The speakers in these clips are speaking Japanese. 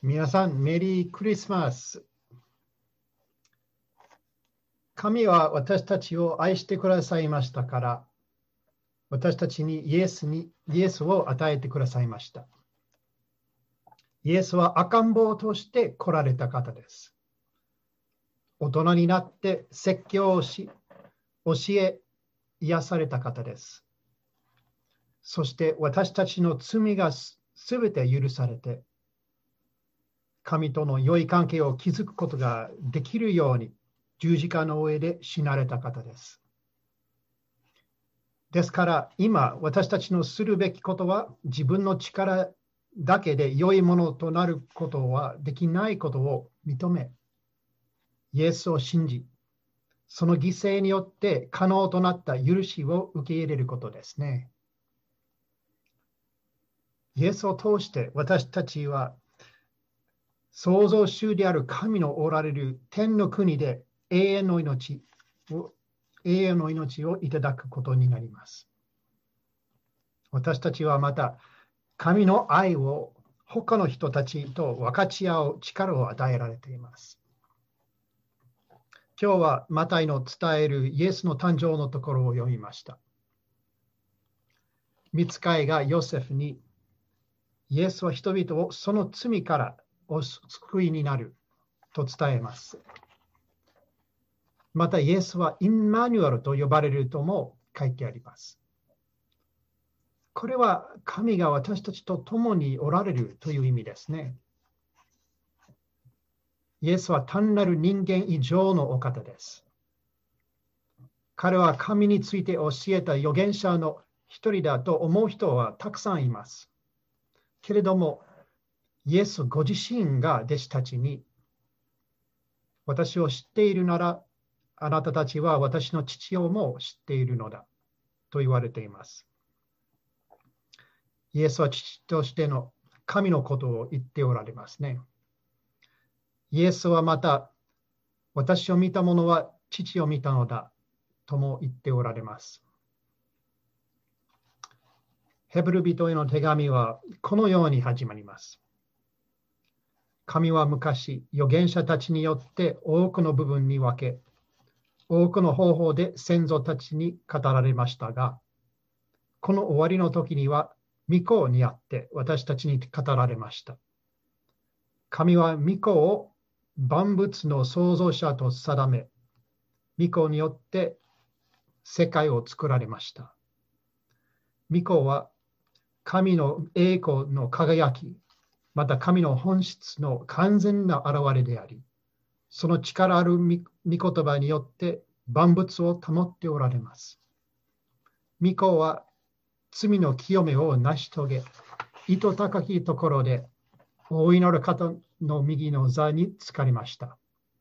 皆さん、メリークリスマス。神は私たちを愛してくださいましたから、私たちにイエスを与えてくださいました。イエスは赤ん坊として来られた方です。大人になって説教をし、教え、癒された方です。そして私たちの罪がすべて許されて、神との良い関係を築くことができるように十字架の上で死なれた方です。ですから今私たちのするべきことは自分の力だけで良いものとなることはできないことを認め、イエスを信じ、その犠牲によって可能となった許しを受け入れることですね。イエスを通して私たちは創造主である神のおられる天の国で永遠の命をいただくことになります。私たちはまた神の愛を他の人たちと分かち合う力を与えられています。今日はマタイの伝えるイエスの誕生のところを読みました。御使いがヨセフにイエスは人々をその罪からお救いになると伝えます。またイエスはインマニュアルと呼ばれるとも書いてあります。これは神が私たちと共におられるという意味ですね。イエスは単なる人間以上のお方です。彼は神について教えた預言者の一人だと思う人はたくさんいます。けれども、イエスご自身が弟子たちに、私を知っているなら、あなたたちは私の父をも知っているのだと言われています。イエスは父としての神のことを言っておられますね。イエスはまた、私を見た者は父を見たのだとも言っておられます。ヘブル人への手紙はこのように始まります。神は昔、預言者たちによって多くの部分に分け、多くの方法で先祖たちに語られましたが、この終わりの時には、御子にあって私たちに語られました。神は御子を万物の創造者と定め、御子によって世界を作られました。御子は神の栄光の輝き、また神の本質の完全な現れであり、その力ある御言葉によって万物を保っておられます。御子は罪の清めを成し遂げ、意図高きところで大いなる方の右の座につかりました。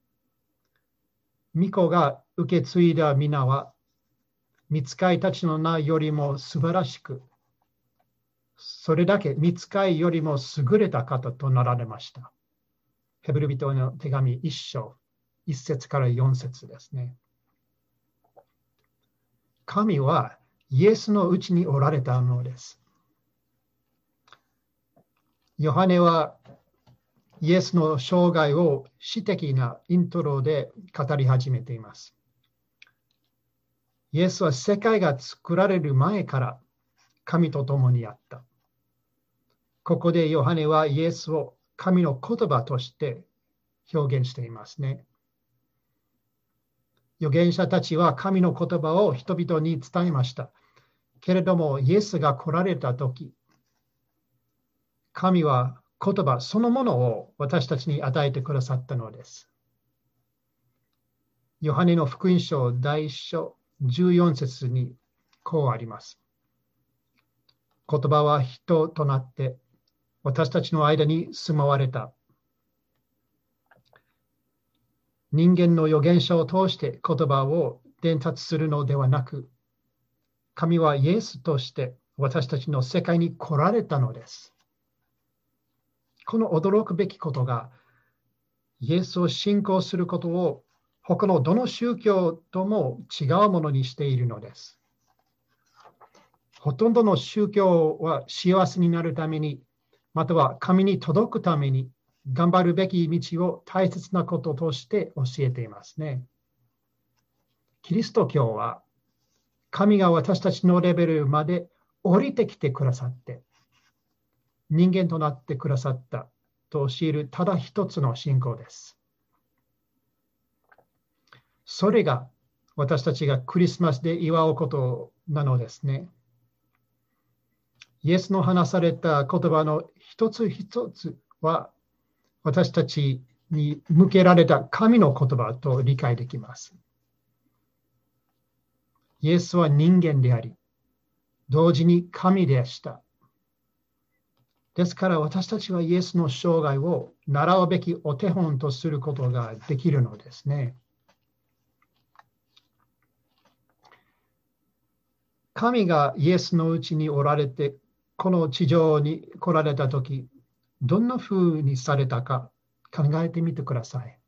御子が受け継いだ皆は、御使いたちの名よりも素晴らしく、それだけ御使いよりも優れた方となられました。ヘブル人への手紙1章、1節から4節ですね。神はイエスのうちにおられたのです。ヨハネはイエスの生涯を詩的なイントロで語り始めています。イエスは世界が作られる前から神と共にあった。ここでヨハネはイエスを神の言葉として表現していますね。預言者たちは神の言葉を人々に伝えました。けれどもイエスが来られたとき、神は言葉そのものを私たちに与えてくださったのです。ヨハネの福音書第1章14節にこうあります。言葉は人となって私たちの間に住まわれた。人間の預言者を通して言葉を伝達するのではなく、神はイエスとして私たちの世界に来られたのです。この驚くべきことが、イエスを信仰することを他のどの宗教とも違うものにしているのです。ほとんどの宗教は幸せになるために、または神に届くために頑張るべき道を大切なこととして教えていますね。キリスト教は神が私たちのレベルまで降りてきてくださって人間となってくださったと教えるただ一つの信仰です。それが私たちがクリスマスで祝うことなのですね。イエスの話された言葉の一つ一つは私たちに向けられた神の言葉と理解できます。イエスは人間であり、同時に神でした。ですから私たちはイエスの生涯を習うべきお手本とすることができるのですね。神がイエスのうちにおられて、この地上に来られたとき、どんなふうにされたか考えてみてください。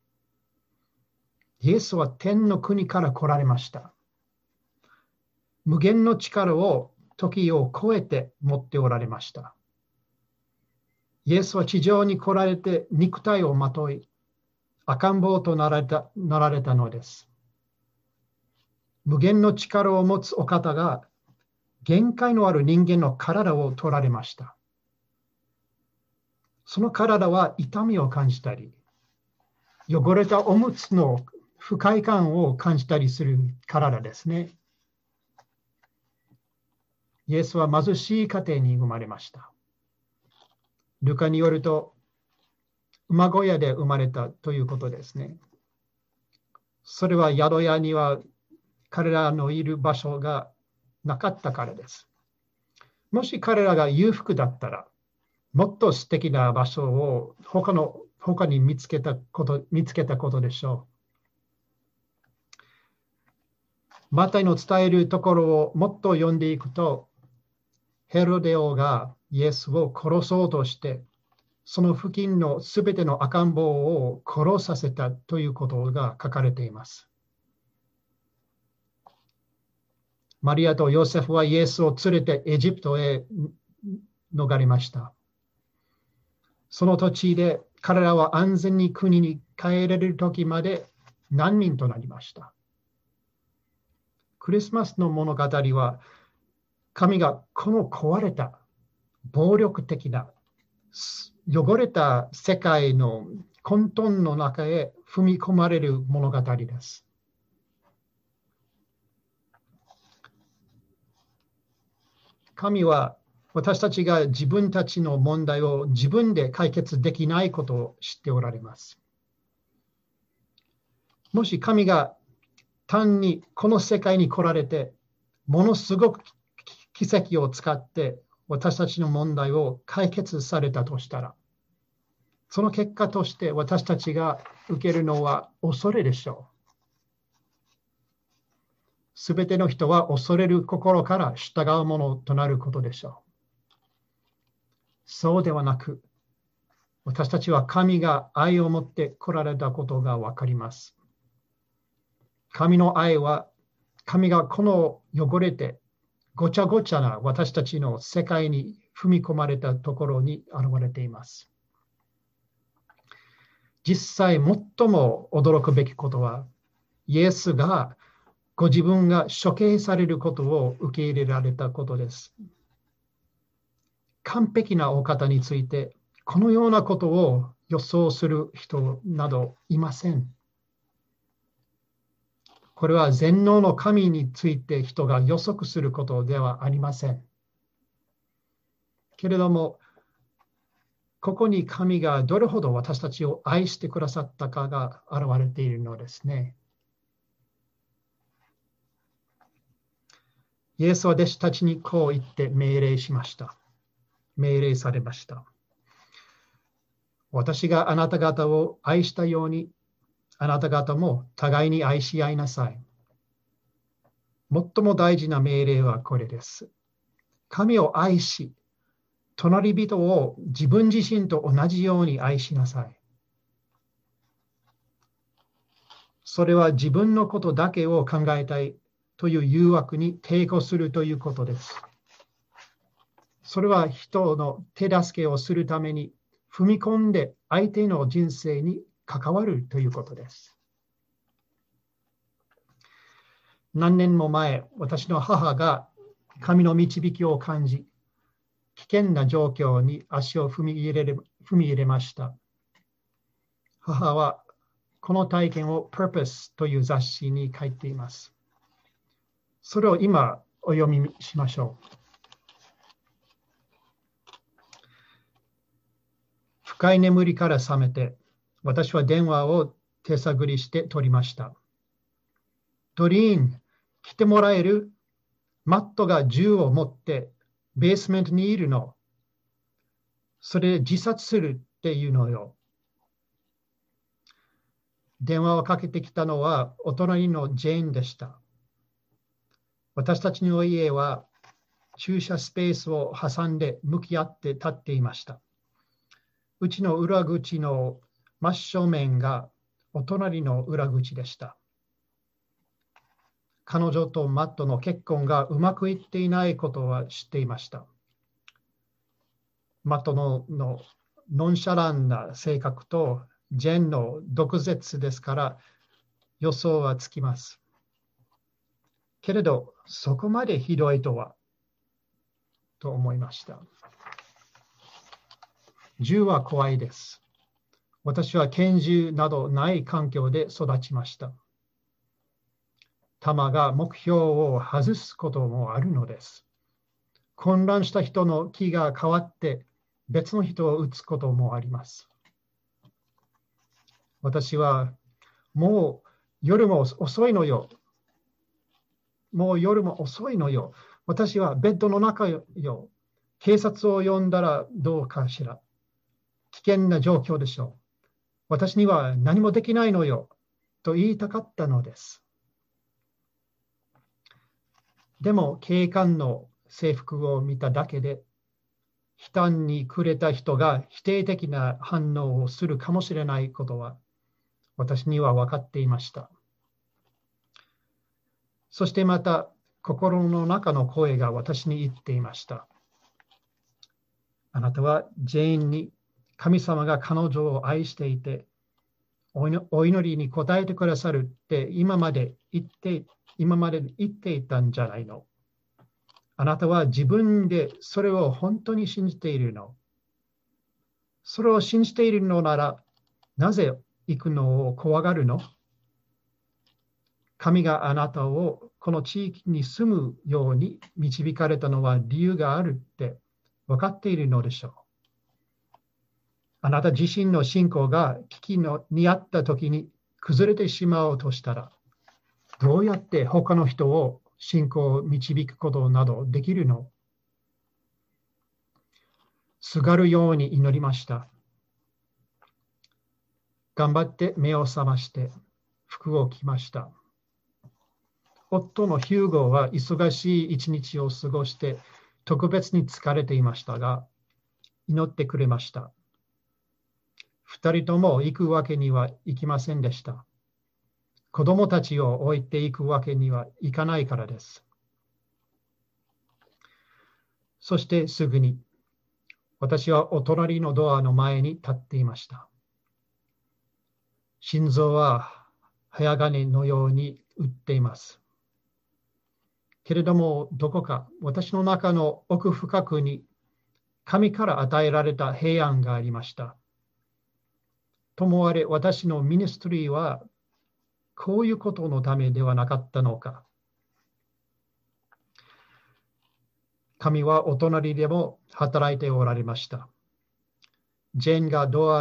イエスは天の国から来られました。無限の力を時を超えて持っておられました。イエスは地上に来られて肉体をまとい、赤ん坊となられたのです。無限の力を持つお方が限界のある人間の体を取られました。その体は痛みを感じたり、汚れたおむつの不快感を感じたりする体ですね。イエスは貧しい家庭に生まれました。ルカによると、馬小屋で生まれたということですね。それは宿屋には彼らのいる場所がなかったからです。もし彼らが裕福だったら、もっと素敵な場所を他に見つけたことでしょう。マタイの伝えるところをもっと読んでいくと、ヘロデ王がイエスを殺そうとして、その付近のすべての赤ん坊を殺させたということが書かれています。マリアとヨセフはイエスを連れてエジプトへ逃れました。その土地で彼らは安全に国に帰れる時まで難民となりました。クリスマスの物語は、神がこの壊れた暴力的な汚れた世界の混沌の中へ踏み込まれる物語です。神は私たちが自分たちの問題を自分で解決できないことを知っておられます。もし神が単にこの世界に来られて、ものすごく奇跡を使って私たちの問題を解決されたとしたら、その結果として私たちが受けるのは恐れでしょう。すべての人は恐れる心から従うものとなることでしょう。そうではなく、私たちは神が愛を持って来られたことがわかります。神の愛は、神がこの汚れてごちゃごちゃな私たちの世界に踏み込まれたところに現れています。実際最も驚くべきことは、イエスがご自分が処刑されることを受け入れられたことです。完璧なお方について、このようなことを予想する人などいません。これは全能の神について人が予測することではありません。けれども、ここに神がどれほど私たちを愛してくださったかが現れているのですね。イエスは弟子たちにこう言って命令しました。命令されました。私があなた方を愛したように、あなた方も互いに愛し合いなさい。最も大事な命令はこれです。神を愛し、隣人を自分自身と同じように愛しなさい。それは自分のことだけを考えたいという誘惑に抵抗するということです。それは人の手助けをするために踏み込んで相手の人生に関わるということです。何年も前、私の母が神の導きを感じ、危険な状況に足を踏み入れました。母はこの体験を Purpose という雑誌に書いています。それを今お読みしましょう。深い眠りから覚めて、私は電話を手探りして取りました。ドリーン、来てもらえる？マットが銃を持ってベースメントにいるの。それで自殺するっていうのよ。電話をかけてきたのはお隣のジェーンでした。私たちの家は駐車スペースを挟んで向き合って立っていました。うちの裏口の真正面がお隣の裏口でした。彼女とマットの結婚がうまくいっていないことは知っていました。マットのノンシャランな性格とジェンの毒舌ですから予想はつきます。けれど、そこまでひどいとは、と思いました。銃は怖いです。私は拳銃などない環境で育ちました。弾が目標を外すこともあるのです。混乱した人の気が変わって別の人を撃つこともあります。私はもう夜も遅いのよ。私はベッドの中よ。警察を呼んだらどうかしら。危険な状況でしょう。私には何もできないのよ。と言いたかったのです。でも警官の制服を見ただけで、悲嘆に暮れた人が否定的な反応をするかもしれないことは、私には分かっていました。そしてまた、心の中の声が私に言っていました。あなたはジェーンに神様が彼女を愛していて、お祈りに応えてくださるって今まで言っていたんじゃないの。あなたは自分でそれを本当に信じているの。それを信じているのなら、なぜ行くのを怖がるの？神があなたをこの地域に住むように導かれたのは理由があるって分かっているのでしょう。あなた自身の信仰が危機にあった時に崩れてしまおうとしたら、どうやって他の人を信仰を導くことなどできるの？すがるように祈りました。頑張って目を覚まして服を着ました。夫のヒューゴは忙しい一日を過ごして特別に疲れていましたが、祈ってくれました。二人とも行くわけにはいきませんでした。子供たちを置いていくわけにはいかないからです。そしてすぐに、私はお隣のドアの前に立っていました。心臓は早金のように打っています。けれども、どこか私の中の奥深くに神から与えられた平安がありました。ともあれ、私のミニストリーはこういうことのためではなかったのか。神はお隣でも働いておられました。ジェーンがド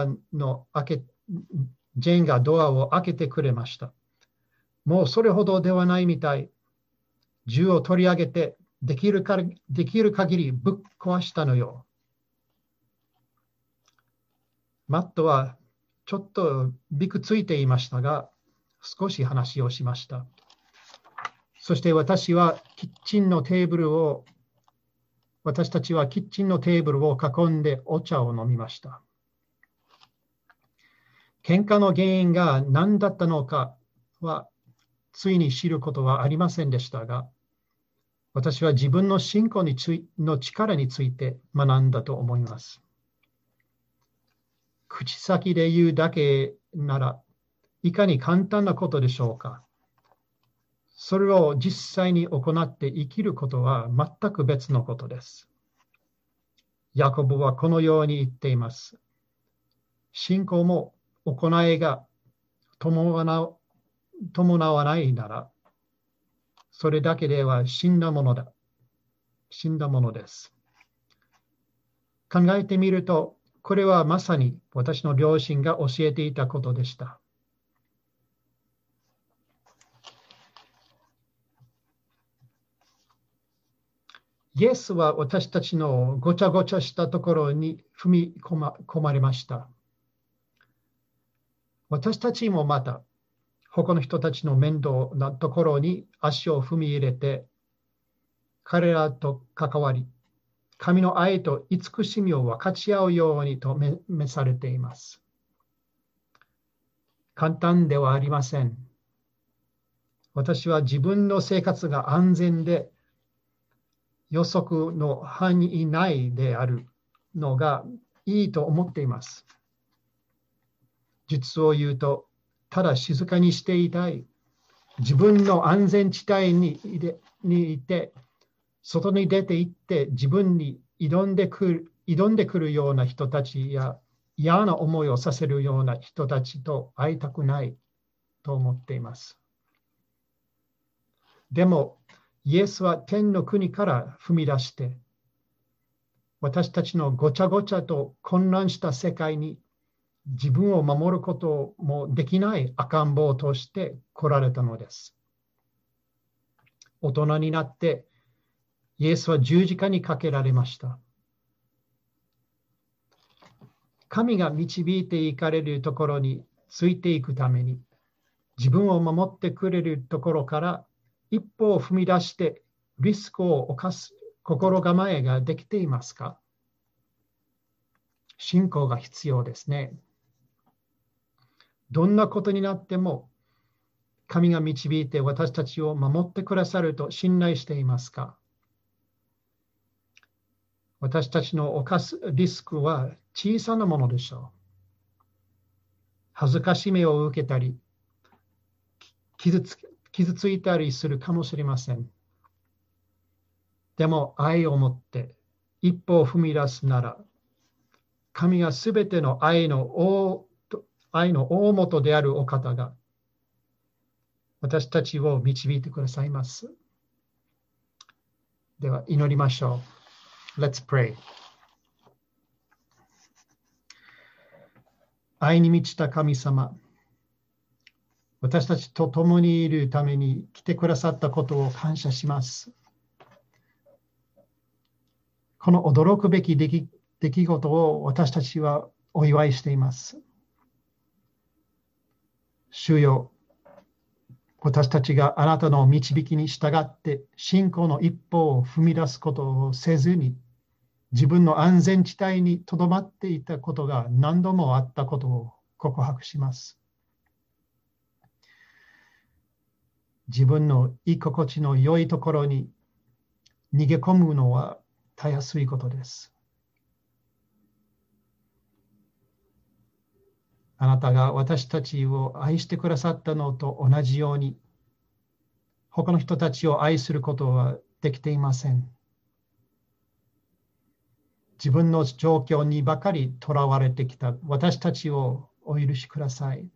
アを開けてくれました。もうそれほどではないみたい。銃を取り上げてできる限りぶっ壊したのよ。マットはちょっとびくついていましたが、少し話をしました。そして私たちはキッチンのテーブルを囲んでお茶を飲みました。喧嘩の原因が何だったのかはついに知ることはありませんでしたが、私は自分の信仰の力について学んだと思います。 口先で言うだけなら、いかに簡単なことでしょうか。それを実際に行って生きることは全く別のことです。ヤコブはこのように言っています。信仰も行いが伴わないなら、それだけでは死んだものです。考えてみると、これはまさに私の両親が教えていたことでした。イエスは私たちのごちゃごちゃしたところに踏み込まれました。私たちもまた、他の人たちの面倒なところに足を踏み入れて、彼らと関わり、神の愛と慈しみを分かち合うようにと召されています。簡単ではありません。私は自分の生活が安全で予測の範囲内であるのがいいと思っています。実を言うと、ただ静かにしていたい、自分の安全地帯にいて、外に出て行って自分に挑んでくるような人たちや嫌な思いをさせるような人たちと会いたくないと思っています。でも、イエスは天の国から踏み出して、私たちのごちゃごちゃと混乱した世界に自分を守ることもできない赤ん坊として来られたのです。大人になって、イエスは十字架にかけられました。神が導いていかれるところについていくために、自分を守ってくれるところから一歩を踏み出してリスクを冒す心構えができていますか？信仰が必要ですね。どんなことになっても神が導いて私たちを守ってくださると信頼していますか？私たちの冒すリスクは小さなものでしょう。恥ずかしめを受けたり、傷ついたりするかもしれません。でも愛を持って一歩を踏み出すなら、神がすべての愛の大元であるお方が私たちを導いてくださいます。では祈りましょう。Let's pray. 愛に満ちた神様、私たちと共にいるために来てくださったことを感謝します。この驚くべき出来事を私たちはお祝いしています。主よ、私たちがあなたの導きに従って信仰の一歩を踏み出すことをせずに、自分の安全地帯にとどまっていたことが何度もあったことを告白します。自分の居心地の良いところに逃げ込むのはたやすいことです。あなたが私たちを愛してくださったのと同じように、他の人たちを愛することはできていません。自分の状況にばかりとらわれてきた私たちをお許しください。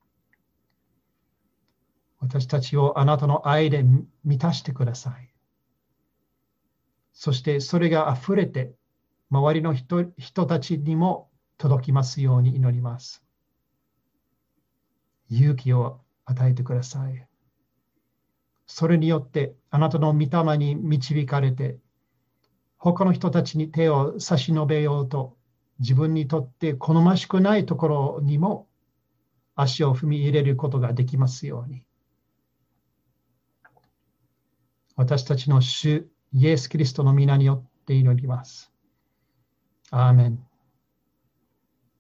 私たちをあなたの愛で満たしてください。そしてそれがあふれて周りの人たちにも届きますように祈ります。勇気を与えてください。それによってあなたの御霊に導かれて、他の人たちに手を差し伸べようと、自分にとって好ましくないところにも足を踏み入れることができますように。私たちの主イエス・キリストの皆によって祈ります。アーメン。